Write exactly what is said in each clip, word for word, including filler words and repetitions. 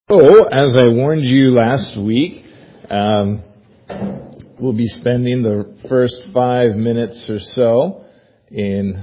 So, as I warned you last week, um, we'll be spending the first five minutes or so in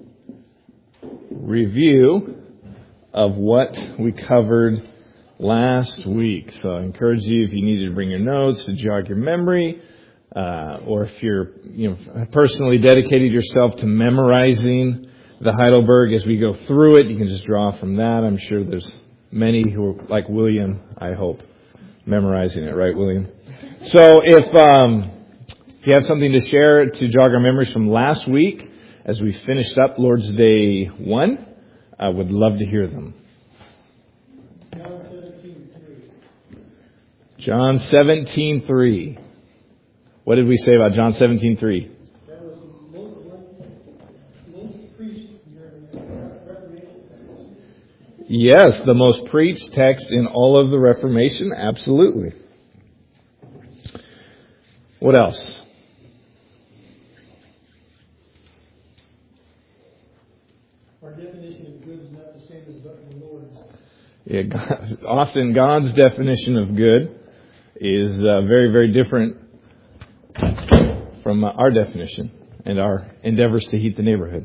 review of what we covered last week. So I encourage you, if you need to bring your notes to jog your memory, uh, or if you're you know personally dedicated yourself to memorizing the Heidelberg as we go through it, you can just draw from that. I'm sure there's many who are like William, I hope, memorizing it, right, William? So if um, if you have something to share to jog our memories from last week, as we finished up Lord's Day one, I would love to hear them. John seventeen three. John seventeen three. What did we say about John seventeen three? That was the most, most preached during the Reformation. Yes, the most preached text in all of the Reformation, absolutely. What else? Our definition of good is not the same as the Lord's. Yeah, God, often God's definition of good is uh, very, very different from uh, our definition and our endeavors to heat the neighborhood.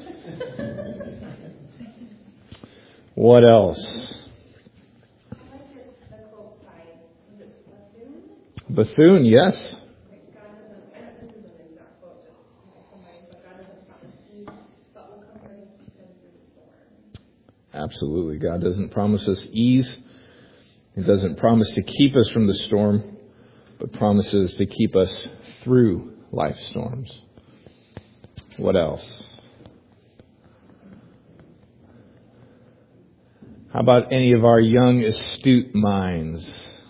What else? Bethune, yes. Absolutely. God doesn't promise us ease. He doesn't promise to keep us from the storm, but promises to keep us through life's storms. What else? How about any of our young, astute minds?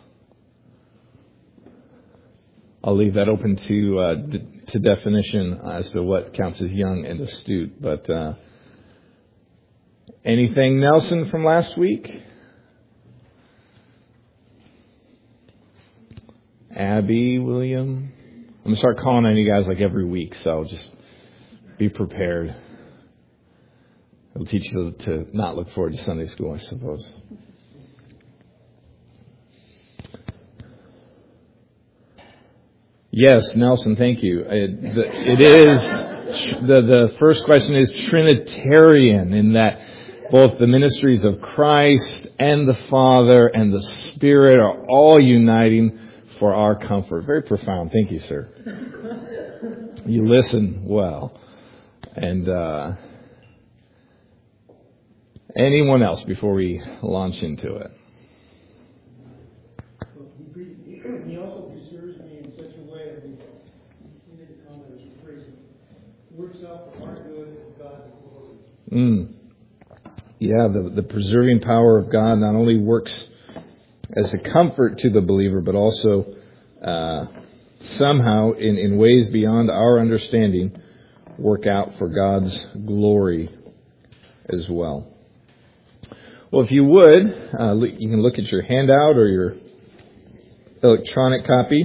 I'll leave that open to uh, d- to definition as to what counts as young and astute. But uh, anything, Nelson, from last week? Abby, William? I'm going to start calling on you guys like every week, so just be prepared. It'll teach you to not look forward to Sunday school, I suppose. Yes, Nelson, thank you. It, it is, the, the first question is Trinitarian, in that both the ministries of Christ and the Father and the Spirit are all uniting for our comfort. Very profound. Thank you, sir. You listen well. And uh, anyone else before we launch into it? He also preserves me in such a way that he made a comment that was crazy. Works out for our good and God's glory. Mm. Yeah, the, the preserving power of God not only works as a comfort to the believer, but also uh, somehow in, in ways beyond our understanding work out for God's glory as well. Well, if you would, uh, you can look at your handout or your electronic copy.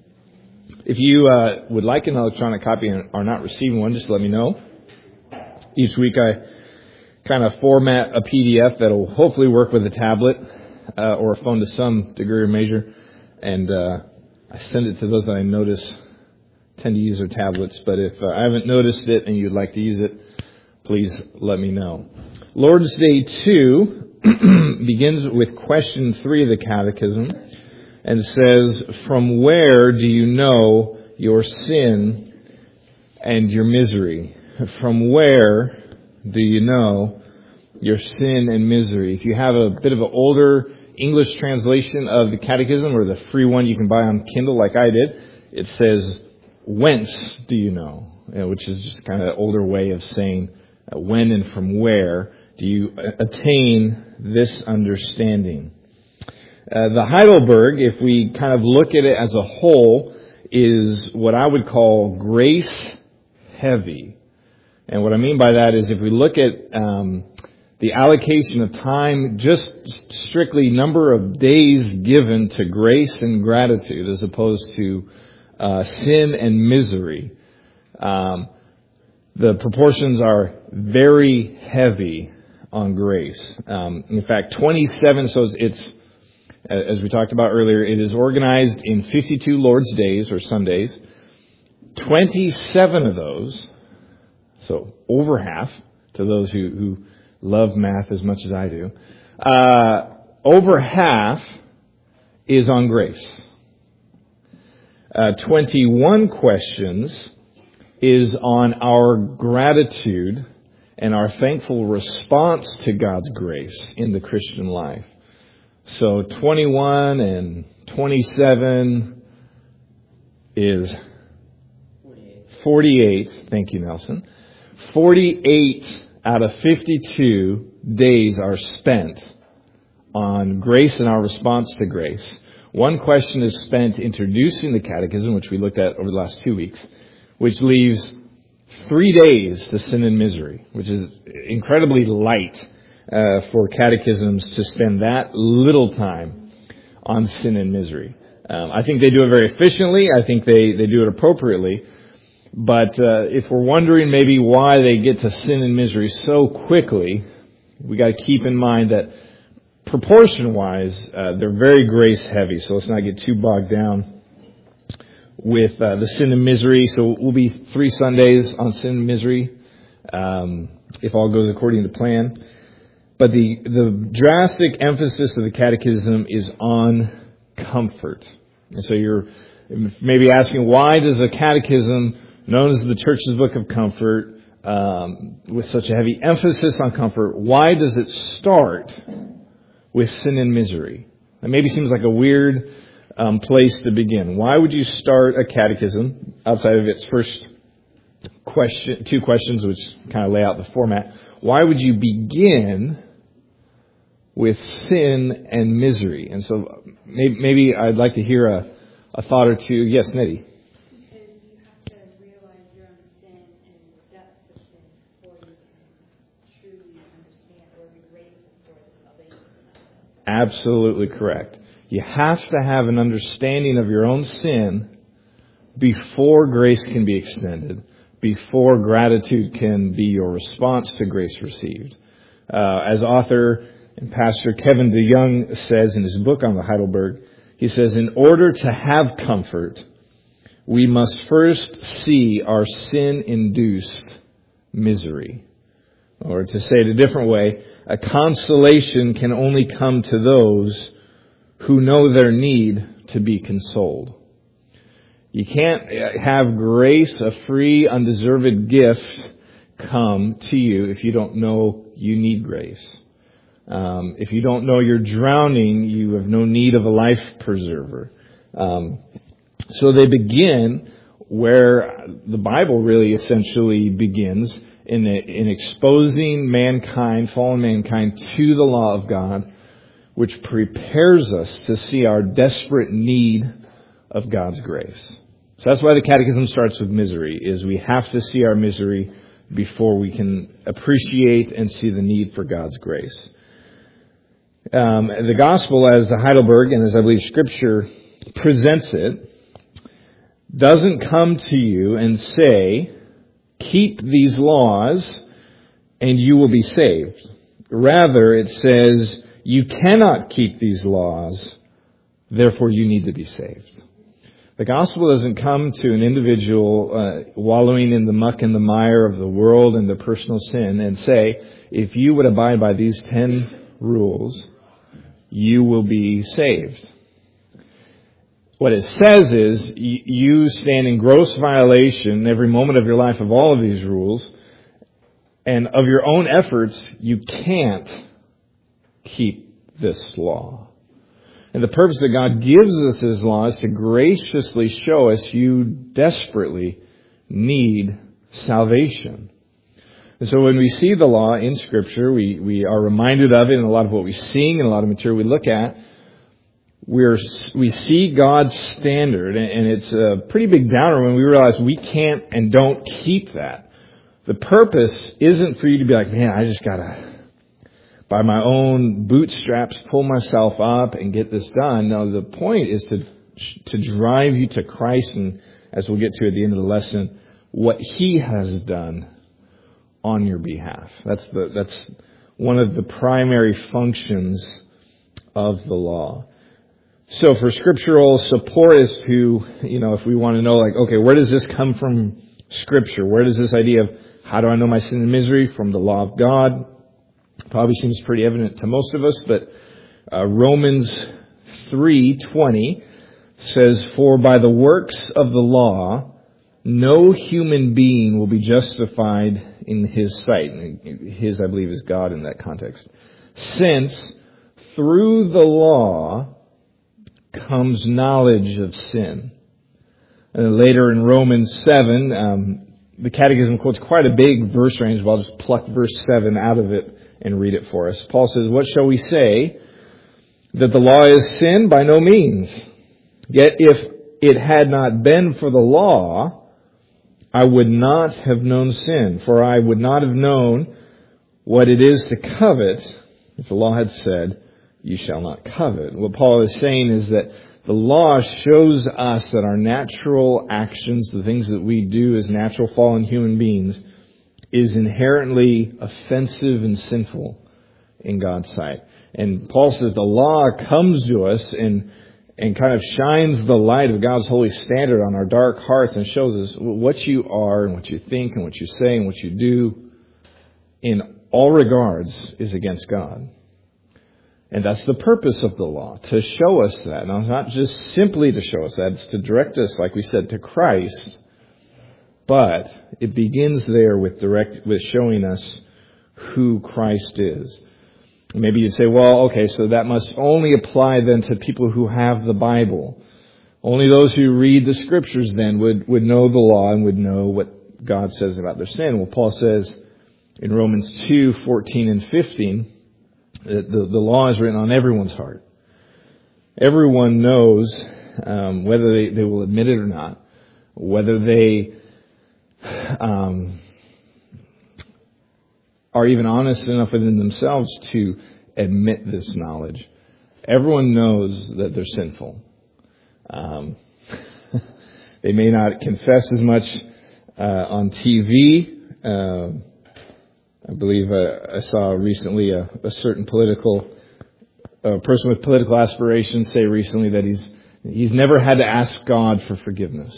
If you uh, would like an electronic copy and are not receiving one, just let me know. Each week I kind of format a P D F that will hopefully work with a tablet uh, or a phone to some degree or measure. And uh, I send it to those that I notice tend to use their tablets. But if uh, I haven't noticed it and you'd like to use it, please let me know. Lord's Day two begins with question three of the Catechism and says, "From where do you know your sin and your misery?" From where do you know your sin and misery? If you have a bit of an older English translation of the Catechism, or the free one you can buy on Kindle like I did, it says, "Whence do you know?" You know, which is just kind of an older way of saying uh, when and from where do you attain this understanding. Uh, the Heidelberg, if we kind of look at it as a whole, is what I would call grace heavy. And what I mean by that is if we look at um, the allocation of time, just strictly number of days given to grace and gratitude as opposed to uh, sin and misery, um, the proportions are very heavy on grace. Um, in fact, twenty-seven, so it's As we talked about earlier, it is organized in fifty-two Lord's Days or Sundays. twenty-seven of those, so over half to those who, who love math as much as I do, uh, over half is on grace. Uh, twenty-one questions is on our gratitude and our thankful response to God's grace in the Christian life. So twenty-one and twenty-seven is forty-eight. Thank you, Nelson. forty-eight out of fifty-two days are spent on grace and our response to grace. One question is spent introducing the catechism, which we looked at over the last two weeks, which leaves three days to sin and misery, which is incredibly light uh, for catechisms to spend that little time on sin and misery. Um, I think they do it very efficiently. I think they, they do it appropriately. But uh, if we're wondering maybe why they get to sin and misery so quickly, we got to keep in mind that proportion-wise, uh, they're very grace-heavy. So let's not get too bogged down with uh, the sin and misery. So we'll be three Sundays on sin and misery, um, if all goes according to plan. But the the drastic emphasis of the catechism is on comfort. And so you're maybe asking, why does a catechism known as the Church's Book of Comfort, um, with such a heavy emphasis on comfort, why does it start with sin and misery? That maybe seems like a weird um, place to begin. Why would you start a catechism outside of its first question, two questions, which kind of lay out the format? Why would you begin with sin and misery? And so maybe, maybe I'd like to hear a, a thought or two. Yes, Nettie. Absolutely correct. You have to have an understanding of your own sin before grace can be extended, before gratitude can be your response to grace received. Uh, as author and pastor Kevin DeYoung says in his book on the Heidelberg, he says, in order to have comfort, we must first see our sin-induced misery. Or to say it a different way, a consolation can only come to those who know their need to be consoled. You can't have grace, a free, undeserved gift, come to you if you don't know you need grace. Um, if you don't know you're drowning, you have no need of a life preserver. Um, so they begin where the Bible really essentially begins, in, in exposing mankind, fallen mankind, to the law of God, which prepares us to see our desperate need of God's grace. So that's why the Catechism starts with misery, is we have to see our misery before we can appreciate and see the need for God's grace. Um, the Gospel, as the Heidelberg and as I believe Scripture presents it, doesn't come to you and say, keep these laws and you will be saved. Rather, it says, you cannot keep these laws, therefore you need to be saved. The gospel doesn't come to an individual uh, wallowing in the muck and the mire of the world and their personal sin and say, if you would abide by these ten rules, you will be saved. What it says is, you stand in gross violation every moment of your life of all of these rules, and of your own efforts, you can't keep this law. And the purpose that God gives us His law is to graciously show us you desperately need salvation. And so when we see the law in Scripture, we, we are reminded of it in a lot of what we sing and a lot of material we look at. We're, we see God's standard, and it's a pretty big downer when we realize we can't and don't keep that. The purpose isn't for you to be like, man, I just gotta, by my own bootstraps, pull myself up and get this done. No, the point is to to drive you to Christ, and as we'll get to at the end of the lesson, what He has done on your behalf. That's the that's one of the primary functions of the law. So for scriptural support as to, you know, if we want to know, like, okay, where does this come from Scripture? Where does this idea of how do I know my sin and misery from the law of God? Probably seems pretty evident to most of us, but uh, Romans three twenty says, "For by the works of the law, no human being will be justified in his sight." And his, I believe, is God in that context. "Since through the law comes knowledge of sin." And later in Romans seven, um, the Catechism quotes quite a big verse range, but I'll just pluck verse seven out of it and read it for us. Paul says, "What shall we say? That the law is sin? By no means. Yet if it had not been for the law, I would not have known sin, for I would not have known what it is to covet if the law had said, 'You shall not covet.'" What Paul is saying is that the law shows us that our natural actions, the things that we do as natural fallen human beings, is inherently offensive and sinful in God's sight. And Paul says the law comes to us and and kind of shines the light of God's holy standard on our dark hearts and shows us what you are and what you think and what you say and what you do in all regards is against God. And that's the purpose of the law, to show us that. Now, not just simply to show us that, it's to direct us, like we said, to Christ. But it begins there with direct, with showing us who Christ is. Maybe you'd say, well, okay, so that must only apply then to people who have the Bible. Only those who read the Scriptures then would, would know the law and would know what God says about their sin. Well, Paul says in Romans two, fourteen and fifteen, that the, the law is written on everyone's heart. Everyone knows, um, whether they, they will admit it or not, whether they um, are even honest enough within themselves to admit this knowledge. Everyone knows that they're sinful. Um, they may not confess as much uh, on T V. Uh, I believe uh, I saw recently a, a certain political a person with political aspirations say recently that he's he's never had to ask God for forgiveness,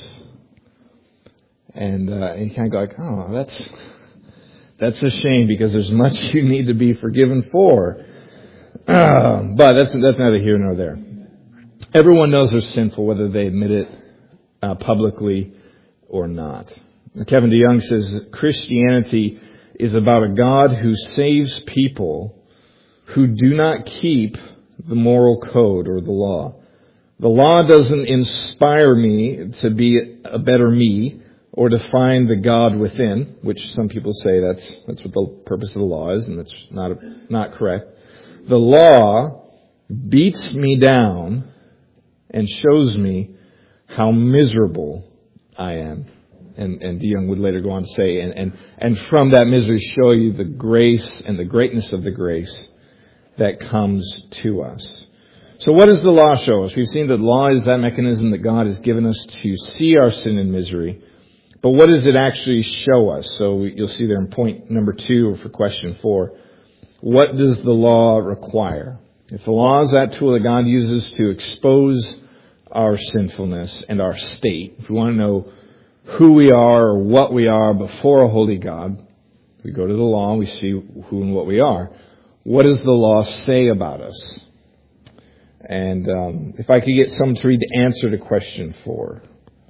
and uh, you kind of go like, oh, that's that's a shame because there's much you need to be forgiven for. Uh, but that's that's neither here nor there. Everyone knows they're sinful, whether they admit it uh, publicly or not. Kevin DeYoung says Christianity is about a God who saves people who do not keep the moral code or the law. The law doesn't inspire me to be a better me or to find the God within, which some people say that's that's what the purpose of the law is, and that's not not correct. The law beats me down and shows me how miserable I am. And, and DeYoung would later go on to say, and, and, and from that misery show you the grace and the greatness of the grace that comes to us. So what does the law show us? We've seen that law is that mechanism that God has given us to see our sin and misery. But what does it actually show us? So you'll see there in point number two, or for question four, what does the law require? If the law is that tool that God uses to expose our sinfulness and our state, if we want to know who we are or what we are before a holy God, we go to the law and we see who and what we are. What does the law say about us? And um, if I could get someone to read the answer to question four.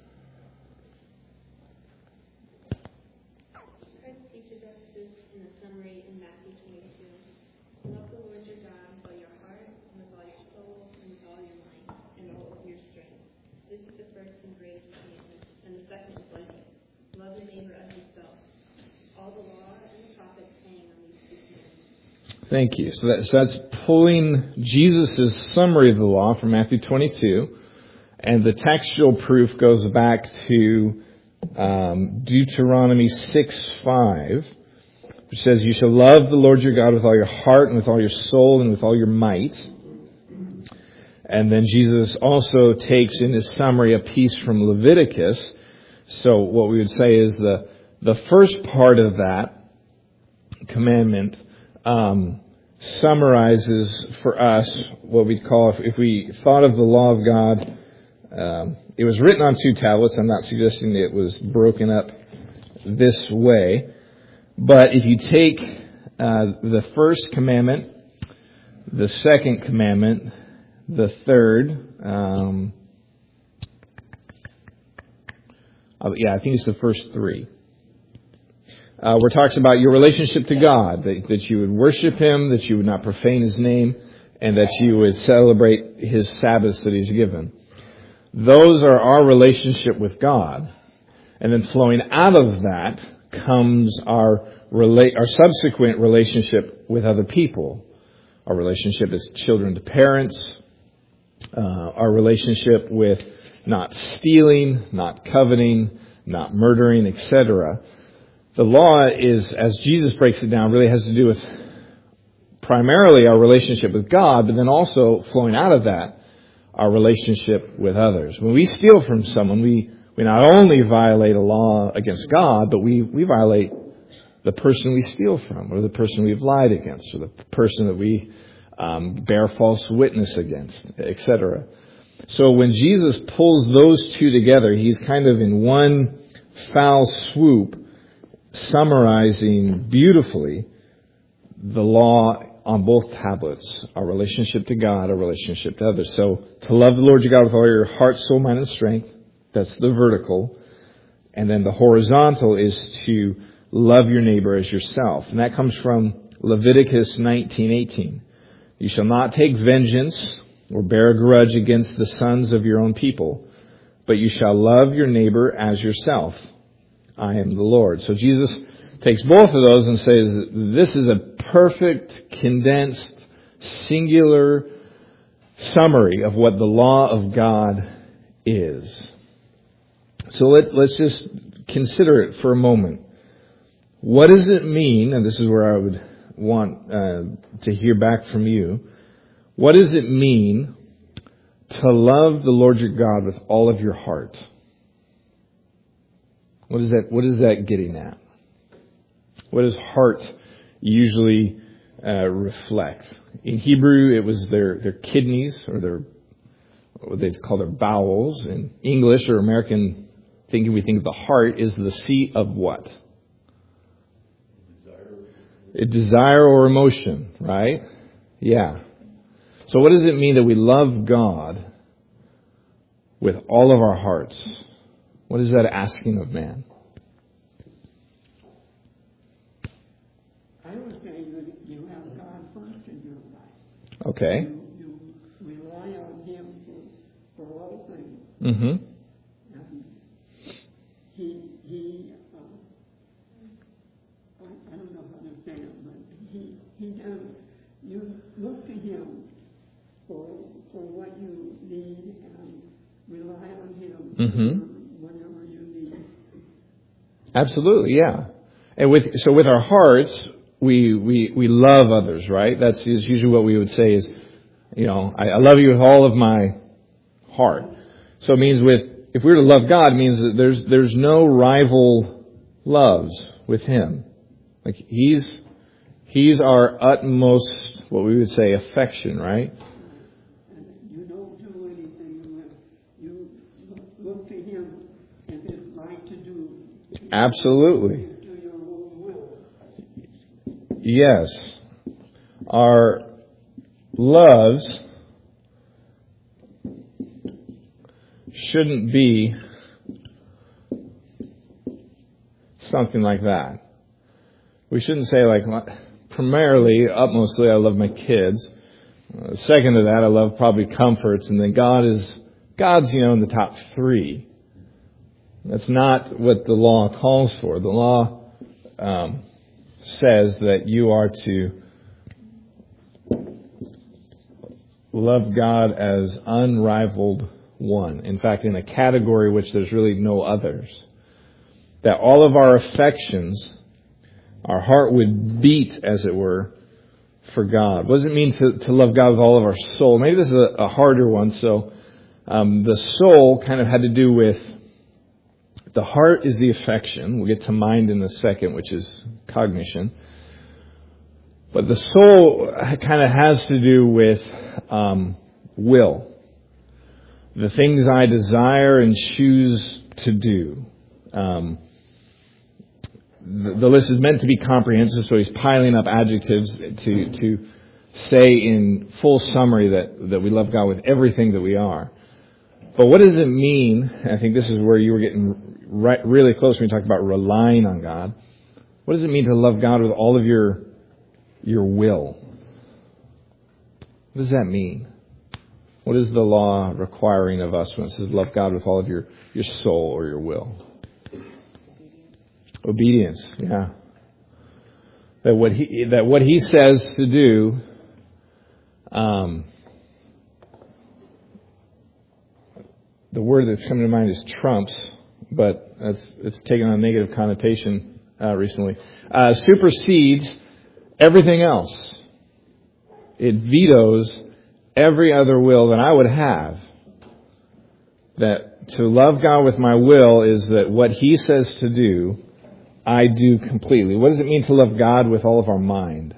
Christ teaches us this in a summary in Matthew twenty-two. Love the Lord your God with all your heart, and with all your soul, and with all your might, and all of your strength. This is the first and greatest commandment, and the second is like it. Love your neighbor as yourself. All the law and the prophets hang on these two commandments. Thank you. So, that, so that's pulling Jesus' summary of the law from Matthew twenty-two. And the textual proof goes back to um, Deuteronomy six five, which says, "You shall love the Lord your God with all your heart and with all your soul and with all your might." And then Jesus also takes in his summary a piece from Leviticus. So what we would say is the the first part of that commandment um, summarizes for us what we'd call, if, if we thought of the law of God, um, it was written on two tablets. I'm not suggesting it was broken up this way. But if you take uh, the first commandment, the second commandment, the third, um, yeah, I think it's the first three. Uh, where it talks about your relationship to God, that, that you would worship Him, that you would not profane His name, and that you would celebrate His Sabbaths that He's given. Those are our relationship with God. And then flowing out of that comes our rela- our subsequent relationship with other people. Our relationship as children to parents, uh, our relationship with not stealing, not coveting, not murdering, et cetera. The law is, as Jesus breaks it down, really has to do with primarily our relationship with God, but then also flowing out of that, our relationship with others. When we steal from someone, we, we not only violate a law against God, but we, we violate the person we steal from, or the person we've lied against, or the person that we um, bear false witness against, et cetera. So when Jesus pulls those two together, He's kind of in one foul swoop summarizing beautifully the law on both tablets, our relationship to God, our relationship to others. So to love the Lord your God with all your heart, soul, mind, and strength, that's the vertical. And then the horizontal is to love your neighbor as yourself. And that comes from Leviticus nineteen eighteen. You shall not take vengeance or bear a grudge against the sons of your own people, but you shall love your neighbor as yourself. I am the Lord. So Jesus takes both of those and says, this is a perfect, condensed, singular summary of what the law of God is. So let, let's just consider it for a moment. What does it mean, and this is where I would want uh, to hear back from you, what does it mean to love the Lord your God with all of your heart? What is that, what is that getting at? What does heart usually uh, reflect? In Hebrew, it was their, their kidneys, or their, what they call their bowels. In English or American thinking, we think of the heart is the seat of what? Desire. A desire or emotion, right? Yeah. So what does it mean that we love God with all of our hearts? What is that asking of man? I would say that you have God first in your life. Okay. You, you rely on Him for, for all things. Mm-hmm. And he, he uh, I, I don't know how to say it, but he, he does, you look to Him for, for what you need and rely on Him. Mm-hmm. Whatever you need. Absolutely, yeah. And with so with our hearts, we we we love others, right? That's is usually what we would say is, you know, I, I love you with all of my heart. So it means with if we were to love God, it means that there's there's no rival loves with Him. Like He's He's our utmost, what we would say, affection, right? You don't do anything unless you look to Him and His light to do. Absolutely. To your own will. Yes. Our loves shouldn't be something like that. We shouldn't say like, primarily, utmostly, I love my kids. Uh, second to that, I love probably comforts, and then God is, God's, you know, in the top three. That's not what the law calls for. The law um, says that you are to love God as unrivaled one. In fact, in a category which there's really no others. That all of our affections, our heart would beat, as it were, for God. What does it mean to, to love God with all of our soul? Maybe this is a, a harder one. So um, the soul kind of had to do with, the heart is the affection. We'll get to mind in a second, which is cognition. But the soul kind of has to do with um, will. The things I desire and choose to do. Um, the, the list is meant to be comprehensive, so he's piling up adjectives to to say in full summary that, that we love God with everything that we are. But what does it mean? I think this is where you were getting right, really close when you talked about relying on God. What does it mean to love God with all of your your will? What does that mean? What is the law requiring of us when it says love God with all of your, your soul or your will? Obedience, yeah. That what he that what he says to do, um, the word that's coming to mind is trumps, but that's it's taken on a negative connotation uh, recently. Uh, supersedes everything else. It vetoes every other will that I would have. That to love God with my will is that what He says to do, I do completely. What does it mean to love God with all of our mind?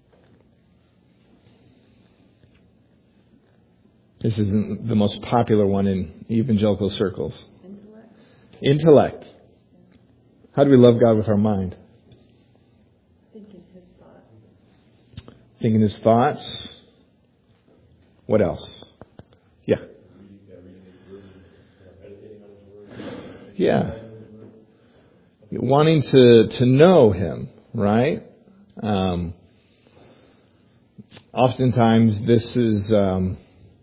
This is the most popular one in evangelical circles. Intellect. Intellect. How do we love God with our mind? Thinking His thoughts. Thinking His thoughts. What else? Yeah. Yeah. Wanting to, to know Him, right? Um, oftentimes this is um,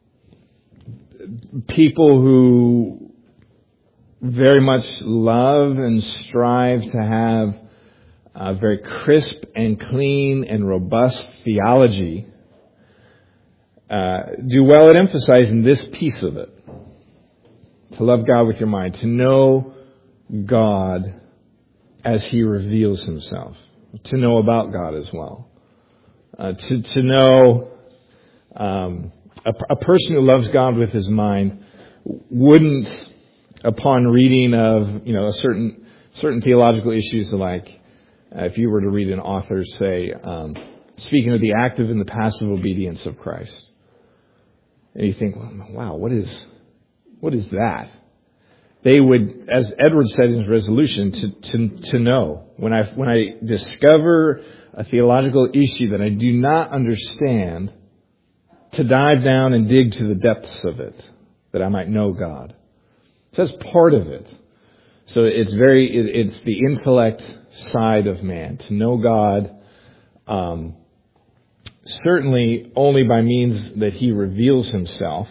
people who very much love and strive to have a very crisp and clean and robust theology uh, do well at emphasizing this piece of it. To love God with your mind. To know God as He reveals Himself. To know about God as well. Uh, to, to know um, a, a person who loves God with his mind wouldn't, upon reading of, you know, a certain certain theological issues like, uh, if you were to read an author say, um, speaking of the active and the passive obedience of Christ. And you think, wow, what is what is that? They would, as Edward said in his resolution, to, to, to know. When I, when I discover a theological issue that I do not understand, to dive down and dig to the depths of it, that I might know God. So that's part of it. So it's very, it, it's the intellect side of man, to know God, um, certainly only by means that He reveals Himself,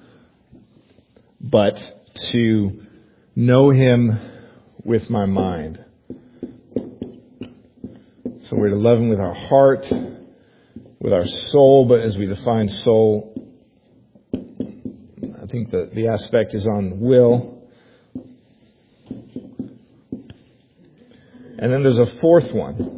but to know Him with my mind. So we're to love Him with our heart, with our soul, but as we define soul, I think that the aspect is on will. And then there's a fourth one.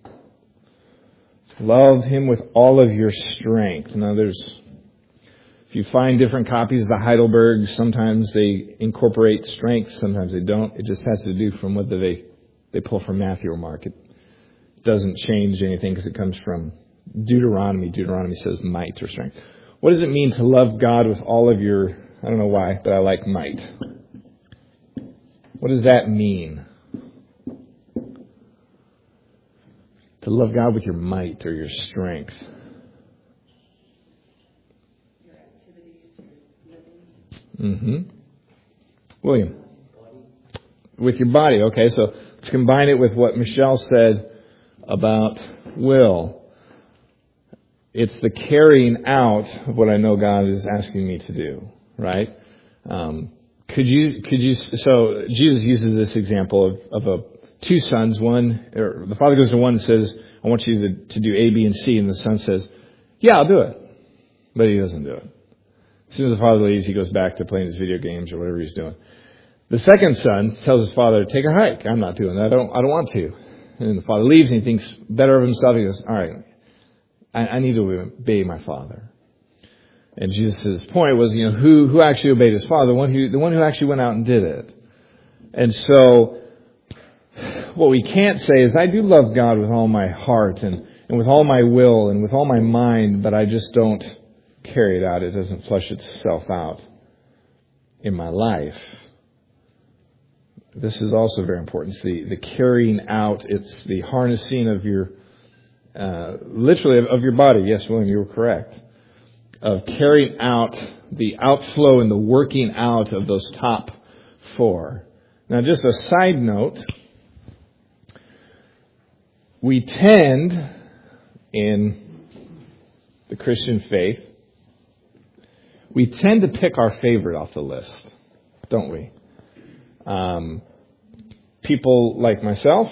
Love Him with all of your strength. Now there's, if you find different copies of the Heidelberg, sometimes they incorporate strength, sometimes they don't. It just has to do from whether they, they pull from Matthew or Mark. It doesn't change anything because it comes from Deuteronomy. Deuteronomy says might or strength. What does it mean to love God with all of your, I don't know why, but I like might. What does that mean? To love God with your might or your strength. Your activities, your living. Mm-hmm. William. With your body. Okay, so let's combine it with what Michelle said about will. It's the carrying out of what I know God is asking me to do, right? Um, could you, could you, so Jesus uses this example of, of a, two sons, one, or the father goes to one and says, I want you to, to do A, B, and C, and the son says, yeah, I'll do it. But he doesn't do it. As soon as the father leaves, he goes back to playing his video games or whatever he's doing. The second son tells his father, take a hike. I'm not doing that. I don't, I don't want to. And the father leaves and he thinks better of himself. He goes, all right, I, I need to obey my father. And Jesus' point was, you know, who, who actually obeyed his father? The one who, the one who actually went out and did it. And so, what we can't say is, I do love God with all my heart, and, and with all my will and with all my mind, but I just don't carry it out. It doesn't flush itself out in my life. This is also very important. It's the, the carrying out. It's the harnessing of your, uh, literally of, of your body. Yes, William, you were correct. Of carrying out the outflow and the working out of those top four. Now, just a side note. We tend, in the Christian faith, we tend to pick our favorite off the list, don't we? Um, people like myself,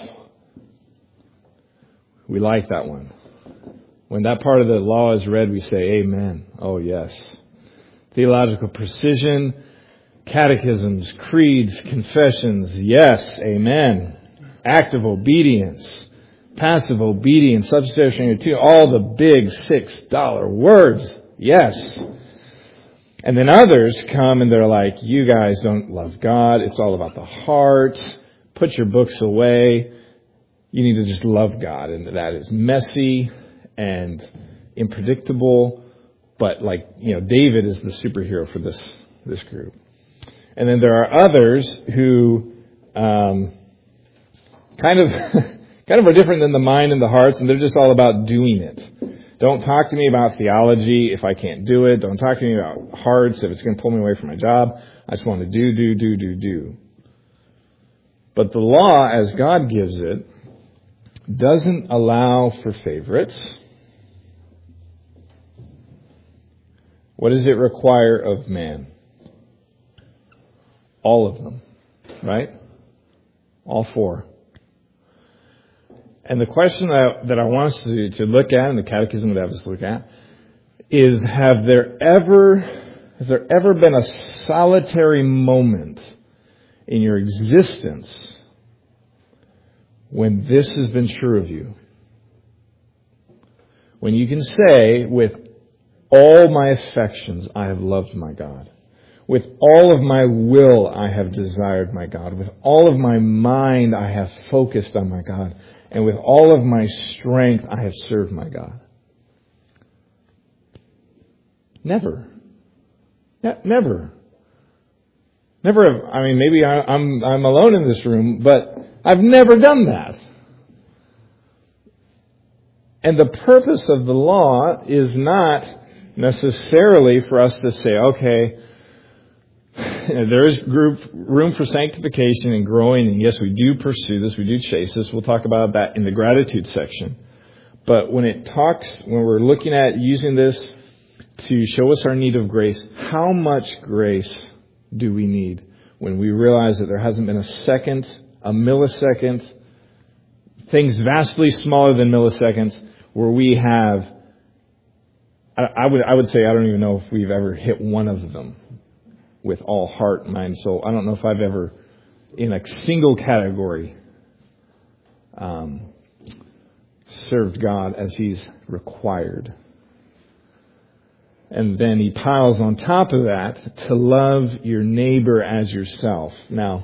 we like that one. When that part of the law is read, we say, amen. Oh, yes. Theological precision, catechisms, creeds, confessions, yes, amen. Active obedience, passive obedience, substitutionary two, all the big six dollar words, yes. And then others come and they're like, you guys don't love God. It's all about the heart. Put your books away. You need to just love God. And that is messy and unpredictable. But like, you know, David is the superhero for this, this group. And then there are others who, um, kind of, kind of are different than the mind and the hearts, and they're just all about doing it. Don't talk to me about theology if I can't do it. Don't talk to me about hearts if it's going to pull me away from my job. I just want to do, do, do, do, do. But the law, as God gives it, doesn't allow for favorites. What does it require of man? All of them, right? All four. And the question that, that I want us to, to look at, and the Catechism would have us look at, is have there ever, has there ever been a solitary moment in your existence when this has been true of you? When you can say, with all my affections, I have loved my God. With all of my will, I have desired my God. With all of my mind, I have focused on my God. And with all of my strength, I have served my God. Never. Ne- never. Never have, I mean, maybe I, I'm, I'm alone in this room, but I've never done that. And the purpose of the law is not necessarily for us to say, okay, there is group, room for sanctification and growing, and yes, we do pursue this, we do chase this. We'll talk about that in the gratitude section. But when it talks, when we're looking at using this to show us our need of grace, how much grace do we need when we realize that there hasn't been a second, a millisecond, things vastly smaller than milliseconds, where we have, I, I would I would say I don't even know if we've ever hit one of them. With all heart, mind, soul. I don't know if I've ever, in a single category, um, served God as He's required. And then He piles on top of that to love your neighbor as yourself. Now,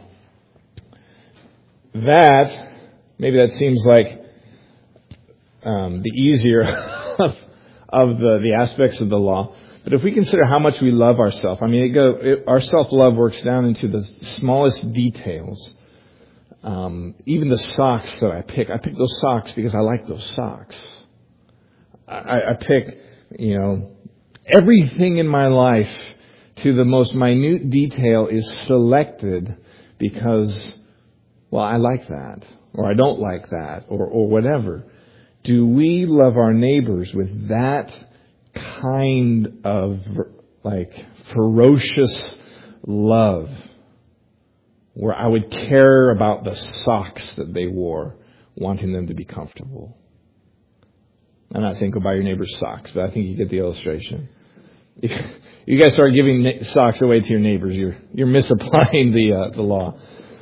that, maybe that seems like um, the easier of, of the, the aspects of the law. But if we consider how much we love ourselves, I mean, it go, it, our self-love works down into the smallest details. Um, even the socks that I pick, I pick those socks because I like those socks. I, I pick, you know, everything in my life to the most minute detail is selected because, well, I like that, or I don't like that, or, or whatever. Do we love our neighbors with that kind of like ferocious love where I would care about the socks that they wore, wanting them to be comfortable? I'm not saying go buy your neighbor's socks, but I think you get the illustration. If you guys start giving socks away to your neighbors, you're you're misapplying the uh, the law.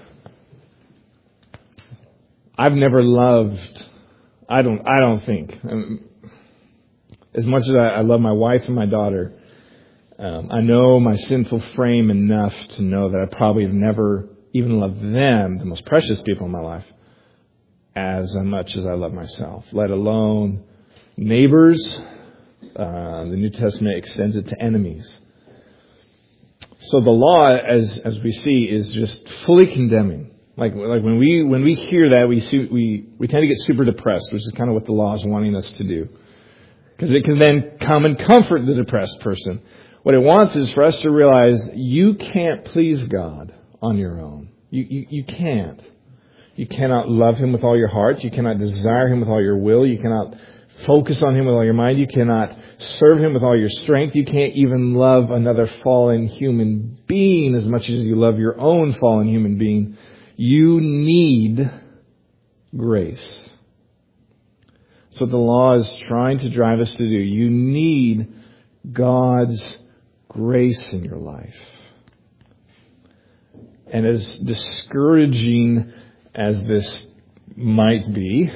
I've never loved. I don't. I don't think. Um, As much as I, I love my wife and my daughter, um, I know my sinful frame enough to know that I probably have never even loved them, the most precious people in my life, as much as I love myself, let alone neighbors. Uh, the New Testament extends it to enemies. So the law, as as we see, is just fully condemning. Like like when we when we hear that, we see, we we tend to get super depressed, which is kind of what the law is wanting us to do, because it can then come and comfort the depressed person. What it wants is for us to realize you can't please God on your own. You you, you can't. You cannot love Him with all your heart. You cannot desire Him with all your will. You cannot focus on Him with all your mind. You cannot serve Him with all your strength. You can't even love another fallen human being as much as you love your own fallen human being. You need grace. That's what the law is trying to drive us to do. You need God's grace in your life. And as discouraging as this might be,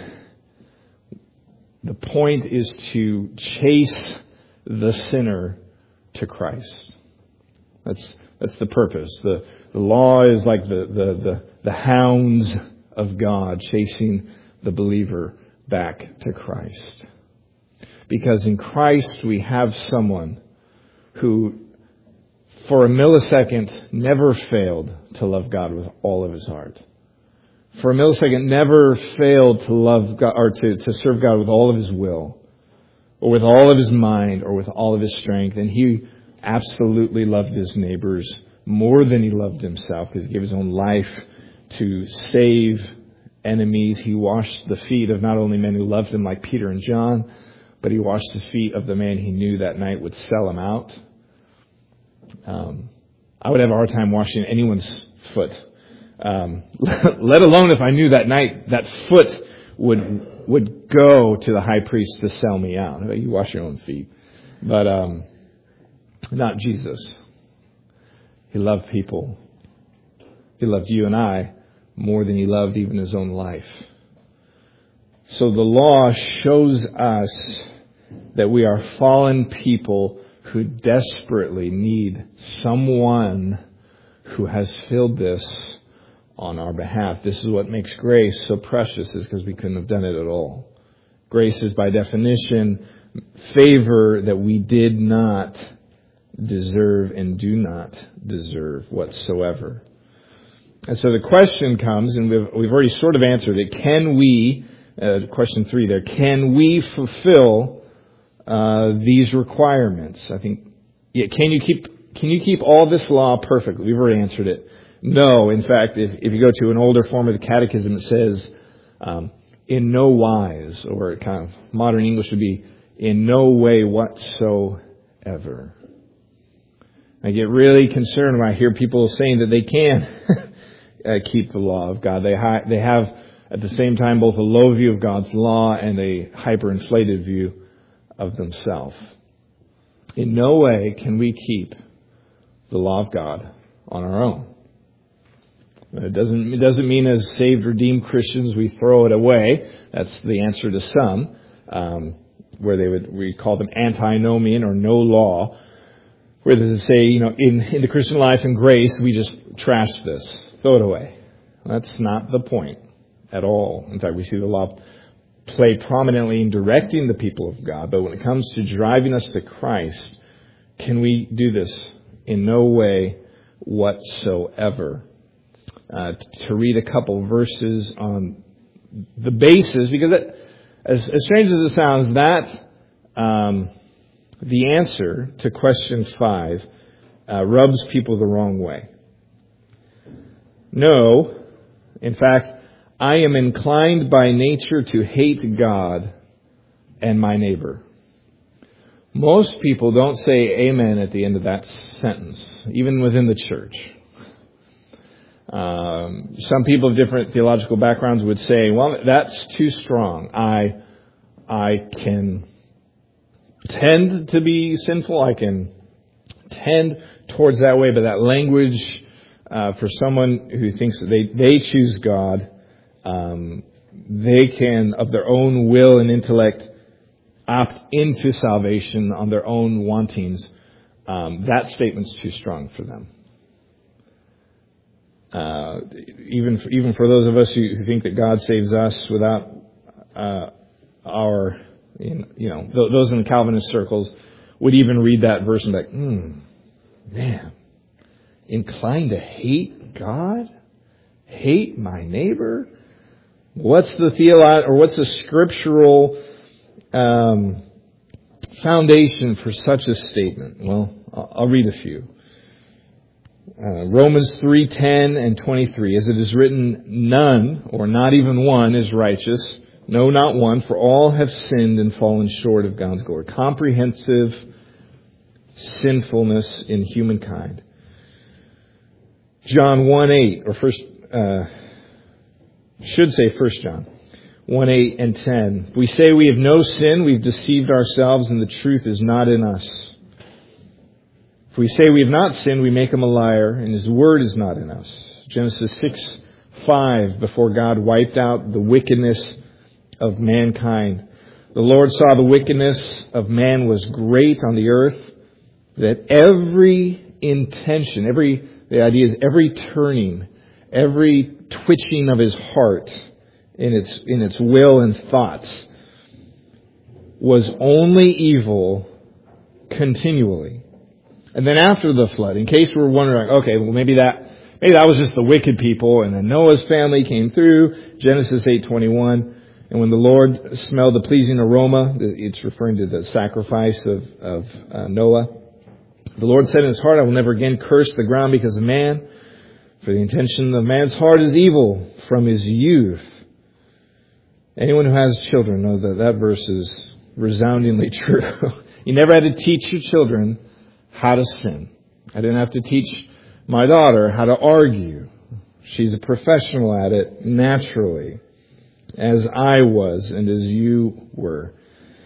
the point is to chase the sinner to Christ. That's that's the purpose. The the law is like the, the, the, the hounds of God chasing the believer back to Christ. Because in Christ we have someone who for a millisecond never failed to love God with all of his heart. For a millisecond never failed to love God or to, to serve God with all of his will, or with all of his mind, or with all of his strength. And he absolutely loved his neighbors more than he loved himself, because he gave his own life to save enemies. He washed the feet of not only men who loved him like Peter and John, but he washed the feet of the man he knew that night would sell him out. Um, I would have a hard time washing anyone's foot. Um, let alone if I knew that night that foot would would go to the high priest to sell me out. You wash your own feet. But um, not Jesus. He loved people. He loved you and I more than he loved even his own life. So the law shows us that we are fallen people who desperately need someone who has filled this on our behalf. This is what makes grace so precious, is because we couldn't have done it at all. Grace is by definition favor that we did not deserve and do not deserve whatsoever. And so the question comes, and we've, we've already sort of answered it, can we, uh, question three there, can we fulfill uh, these requirements? I think, yeah, can you keep, can you keep all this law perfectly? We've already answered it. No, in fact, if, if you go to an older form of the catechism, it says, um, in no wise, or kind of modern English would be, in no way whatsoever. I get really concerned when I hear people saying that they can uh, keep the law of God. They ha- they have, at the same time, both a low view of God's law and a hyperinflated view of themselves. In no way can we keep the law of God on our own. It doesn't, it doesn't mean as saved, redeemed Christians we throw it away. That's the answer to some, um, where they would, we call them antinomian or no law, where they say, you know, in, in the Christian life and grace, we just trash this, throw it away. That's not the point at all. In fact, we see the law play prominently in directing the people of God. But when it comes to driving us to Christ, can we do this? In no way whatsoever. Uh, to read a couple verses on the basis, because it, as, as strange as it sounds, that um, the answer to question five uh, rubs people the wrong way. No, in fact, I am inclined by nature to hate God and my neighbor. Most people don't say amen at the end of that sentence, even within the church. Um, some people of different theological backgrounds would say, well, that's too strong. I, I can tend to be sinful. I can tend towards that way. But that language, uh, for someone who thinks that they, they choose God, um, they can, of their own will and intellect, opt into salvation on their own wantings. Um, that statement's too strong for them. Uh, even for, even for those of us who, who think that God saves us without uh, our In, you know, th- those in the Calvinist circles would even read that verse and be like, hmm, man, inclined to hate God? Hate my neighbor? What's the theolo- or what's the scriptural um, foundation for such a statement? Well, I'll, I'll read a few. Uh, Romans three ten and twenty-three. As it is written, none, or not even one, is righteous. No, not one, for all have sinned and fallen short of God's glory. Comprehensive sinfulness in humankind. John one eight, or first, uh, should say First John one eight and ten. We say we have no sin, we've deceived ourselves, and the truth is not in us. If we say we have not sinned, we make him a liar, and his word is not in us. Genesis six five, before God wiped out the wickedness of mankind, the Lord saw the wickedness of man was great on the earth, that every intention, every, the idea is every turning, every twitching of his heart in its, in its will and thoughts was only evil continually. And then after the flood, in case we're wondering, okay, well maybe that maybe that was just the wicked people, and then Noah's family came through, Genesis eight twenty-one, and when the Lord smelled the pleasing aroma, it's referring to the sacrifice of, of uh, Noah, the Lord said in his heart, I will never again curse the ground because of man, for the intention of man's heart is evil from his youth. Anyone who has children knows that that verse is resoundingly true. You never had to teach your children how to sin. I didn't have to teach my daughter how to argue. She's a professional at it naturally, as I was and as you were.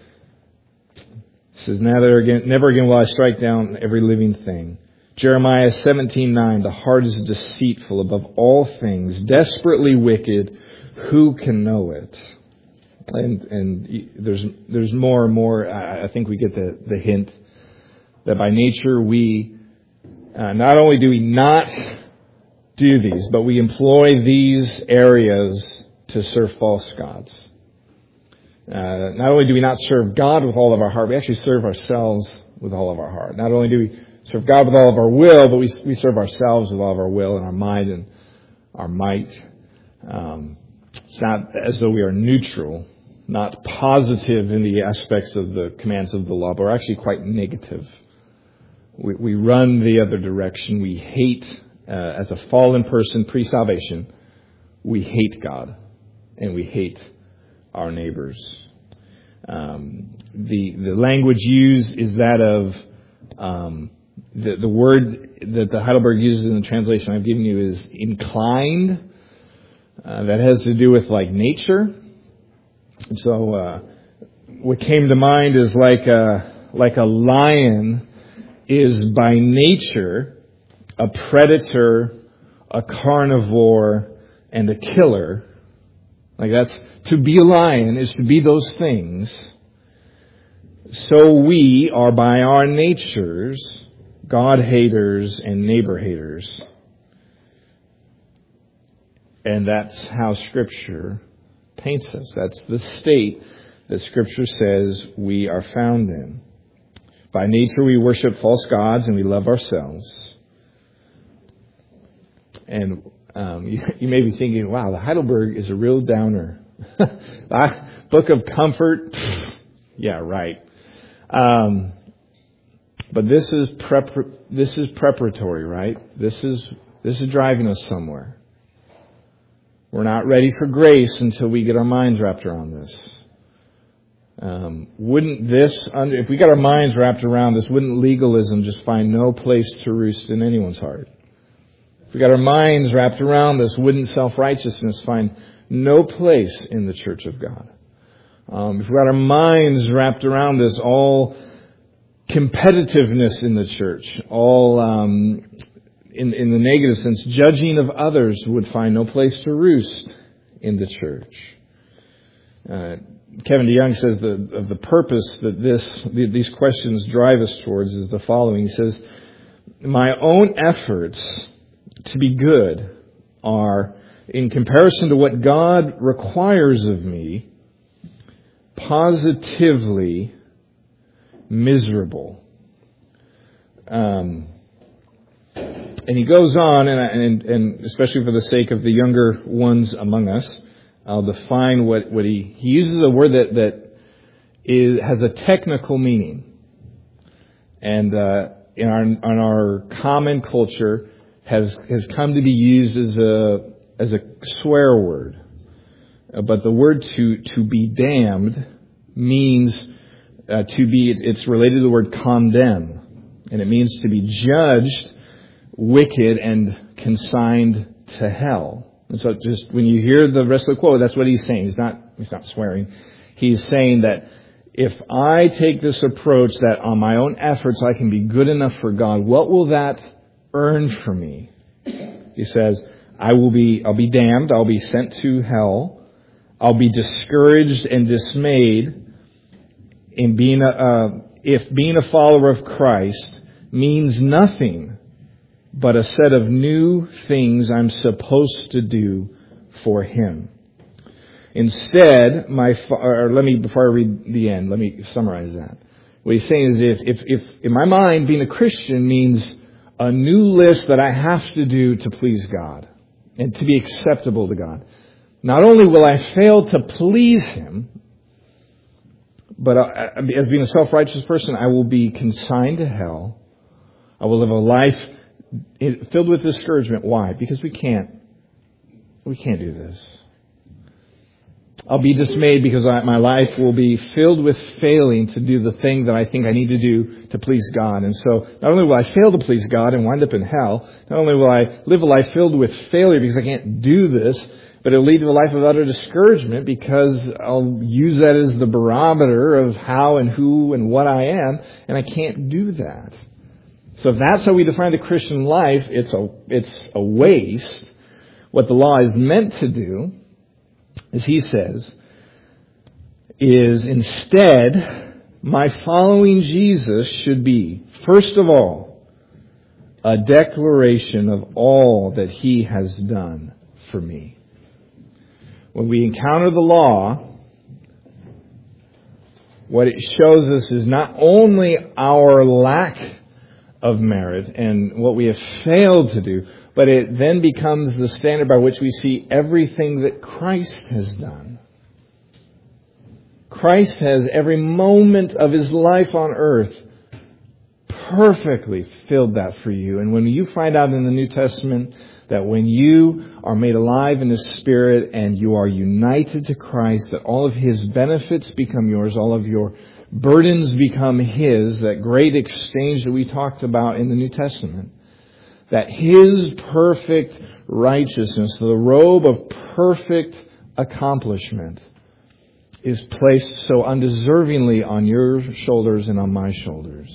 It says, never again, never again will I strike down every living thing. Jeremiah seventeen nine, the heart is deceitful above all things, desperately wicked. Who can know it? And and there's there's more and more. I think we get the, the hint that by nature we, uh, not only do we not do these, but we employ these areas to serve false gods. Uh, not only do we not serve God with all of our heart, we actually serve ourselves with all of our heart. Not only do we serve God with all of our will, but we we serve ourselves with all of our will and our mind and our might. Um, it's not as though we are neutral, not positive in the aspects of the commands of the law, but we're actually quite negative. We, we run the other direction. We hate, uh, as a fallen person pre-salvation, we hate God and we hate our neighbors. Um, the the language used is that of um, the the word that the Heidelberg uses in the translation I've given you is inclined. Uh, that has to do with like nature. So uh, what came to mind is like a like a lion is by nature a predator, a carnivore, and a killer. Like that's, to be a lion is to be those things. So we are by our natures God haters and neighbor haters. And that's how Scripture paints us. That's the state that Scripture says we are found in. By nature we worship false gods and we love ourselves. And um, you, you may be thinking, wow, the Heidelberg is a real downer. Book of comfort. Yeah, right. Um, but this is prep. This is preparatory, right? This is this is driving us somewhere. We're not ready for grace until we get our minds wrapped around this. Um, wouldn't this, under, if we got our minds wrapped around this, wouldn't legalism just find no place to roost in anyone's heart? If we got our minds wrapped around this, wouldn't self-righteousness find no place in the church of God? Um, if we got our minds wrapped around this, all competitiveness in the church, all um, in, in the negative sense, judging of others would find no place to roost in the church. Uh, Kevin DeYoung says that of the purpose that this these questions drive us towards is the following. He says, my own efforts to be good are, in comparison to what God requires of me, positively miserable. Um, and he goes on, and, and, and especially for the sake of the younger ones among us, I'll define what, what he, he uses a word that, that is, has a technical meaning. And uh, in our in our common culture has has come to be used as a as a swear word. But the word to to be damned means uh, to be. It's related to the word condemn, and it means to be judged wicked and consigned to hell. And so, just when you hear the rest of the quote, that's what he's saying. He's not he's not swearing. He's saying that if I take this approach that on my own efforts I can be good enough for God, what will that earn for me? He says, I will be, I'll be damned. I'll be sent to hell. I'll be discouraged and dismayed in being a, uh, if being a follower of Christ means nothing but a set of new things I'm supposed to do for Him. Instead, my, or let me, before I read the end, let me summarize that. What he's saying is if, if, if in my mind being a Christian means a new list that I have to do to please God and to be acceptable to God, not only will I fail to please Him, but as being a self-righteous person, I will be consigned to hell. I will live a life filled with discouragement. Why? Because we can't, we can't do this. I'll be dismayed because I, my life will be filled with failing to do the thing that I think I need to do to please God. And so not only will I fail to please God and wind up in hell, not only will I live a life filled with failure because I can't do this, but it'll lead to a life of utter discouragement because I'll use that as the barometer of how and who and what I am, and I can't do that. So if that's how we define the Christian life, it's a, it's a waste. What the law is meant to do, as he says, is instead, my following Jesus should be, first of all, a declaration of all that He has done for me. When we encounter the law, what it shows us is not only our lack of merit and what we have failed to do, but it then becomes the standard by which we see everything that Christ has done. Christ has every moment of His life on earth perfectly filled that for you. And when you find out in the New Testament that when you are made alive in the Spirit and you are united to Christ, that all of His benefits become yours, all of your burdens become His, that great exchange that we talked about in the New Testament, that His perfect righteousness, the robe of perfect accomplishment, is placed so undeservingly on your shoulders and on my shoulders.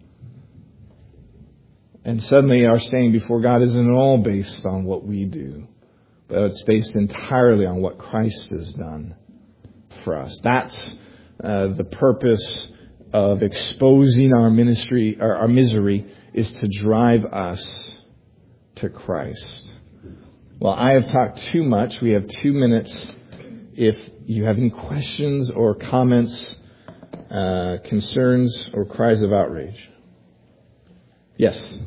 And suddenly our standing before God isn't at all based on what we do, but it's based entirely on what Christ has done for us. That's uh, the purpose of exposing our ministry, our, our misery, is to drive us to Christ. Well, I have talked too much. We have two minutes. If you have any questions or comments, uh, concerns, or cries of outrage. Yes.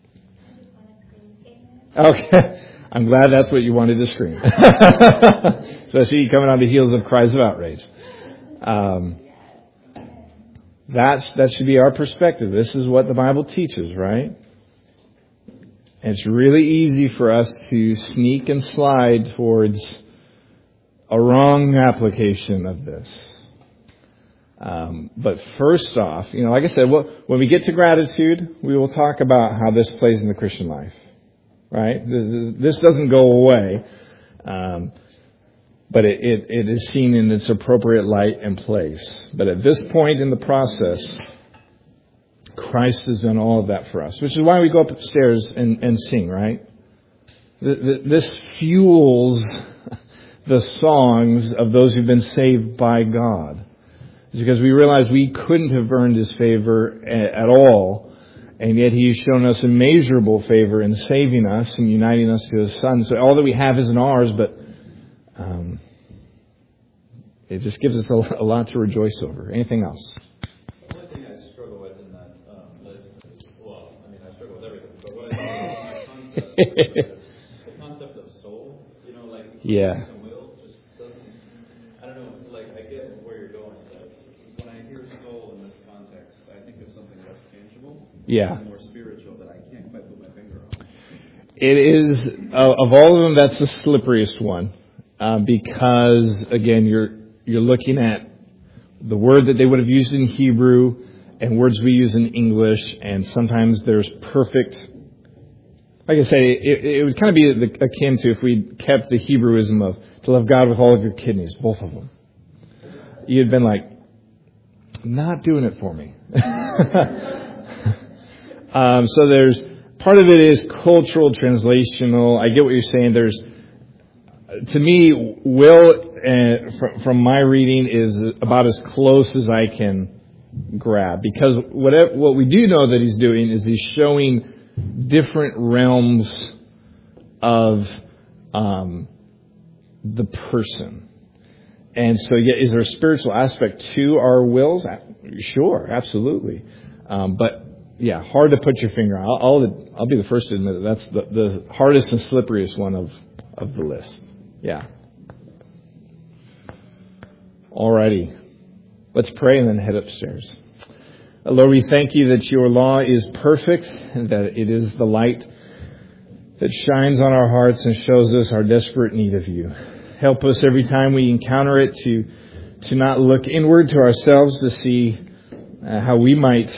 Okay. I'm glad that's what you wanted to scream. So I see you coming on the heels of cries of outrage. Um, that's, that should be our perspective. This is what the Bible teaches, right? And it's really easy for us to sneak and slide towards a wrong application of this. Um, but first off, you know, like I said, well, when we get to gratitude, we will talk about how this plays in the Christian life, right? This, this doesn't go away, um, but it, it, it is seen in its appropriate light and place. But at this point in the process, Christ has done all of that for us, which is why we go upstairs and, and sing, right? This fuels the songs of those who've been saved by God. It's because we realize we couldn't have earned His favor at all, and yet He has shown us immeasurable favor in saving us and uniting us to His Son. So all that we have isn't ours, but um, it just gives us a, a lot to rejoice over. Anything else? The only thing I struggle with in that um, list is, well, I mean, I struggle with everything, but what I thought was my concept, the concept of soul, you know, like, Yeah. the will just doesn't, I don't know, like, I get where you're going, but when I hear soul in this context, I think of something less tangible, Yeah. and more spiritual that I can't quite put my finger on. It is, uh, of all of them, that's the slipperiest one. Uh, because, again, you're you're looking at the word that they would have used in Hebrew and words we use in English, and sometimes there's perfect... Like I say, it, it would kind of be akin to if we kept the Hebrewism of to love God with all of your kidneys, both of them. You'd been like, not doing it for me. um, so there's... Part of it is cultural, translational. I get what you're saying. There's, to me, will, uh, from, from my reading, is about as close as I can grab. Because whatever, what we do know that he's doing is he's showing different realms of um, the person. And so, yeah, is there a spiritual aspect to our wills? Sure, absolutely. Um, but Yeah, hard to put your finger on. I'll, I'll, I'll be the first to admit it. That's the, the hardest and slipperiest one of, of the list. Yeah. Alrighty. Let's pray and then head upstairs. Lord, we thank you that your law is perfect and that it is the light that shines on our hearts and shows us our desperate need of you. Help us every time we encounter it to, to not look inward to ourselves to see uh, how we might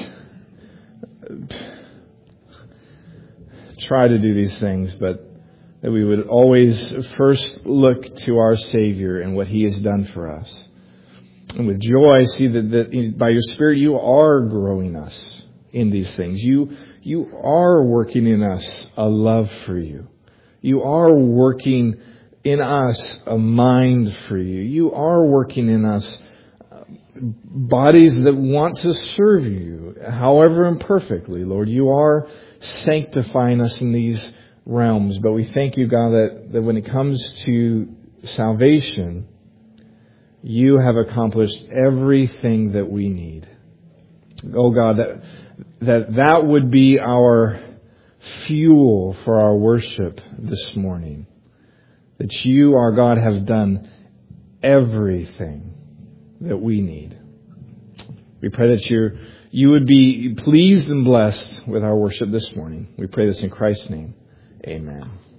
try to do these things, but that we would always first look to our Savior and what He has done for us. And with joy, I see that, that by your Spirit, you are growing us in these things. You, you are working in us a love for you. You are working in us a mind for you. You are working in us bodies that want to serve you, however imperfectly, Lord. You are sanctifying us in these realms. But we thank you, God, that, that when it comes to salvation, you have accomplished everything that we need. Oh, God, that that, that would be our fuel for our worship this morning. That you, our God, have done everything that we need. We pray that you're, you would be pleased and blessed with our worship this morning. We pray this in Christ's name. Amen.